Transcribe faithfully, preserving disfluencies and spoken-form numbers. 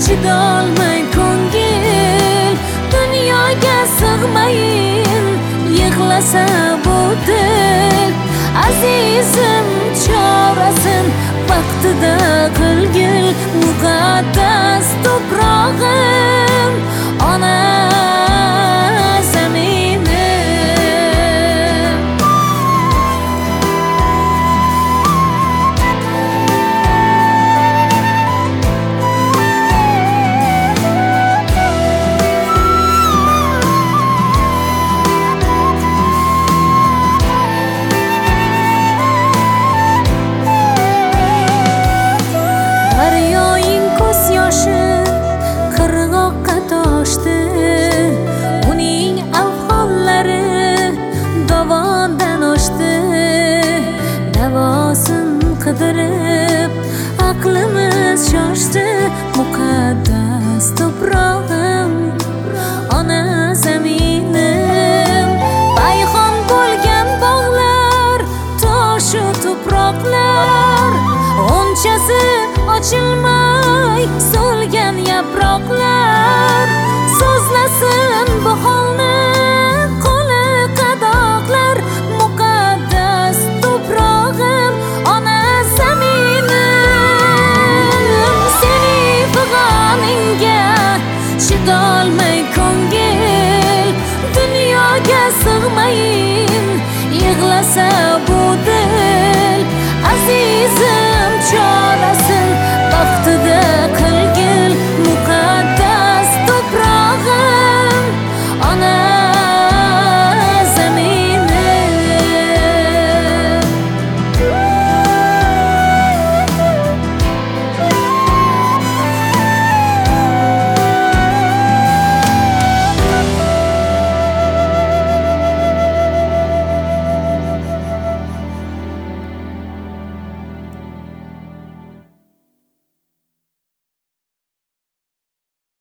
chidolmay ko'ngil dunyoga sig'mayin yig'lasa bu dil azizim chorasin vaqtida qilgil muqaddas to'prog'im ona qidirib aqlimiz shoshdi muqaddas to'prog'im ona zaminim payhon bo'lgan bog'lar toshu tuproqlar g'unchasi ochilmay so'lgan yaproqlar so'zlasin bu holni qo'li qadoqlar muqaddas to'prog'im ona chidolmay ko'ngil dunyoga sig'mayin yig'lasa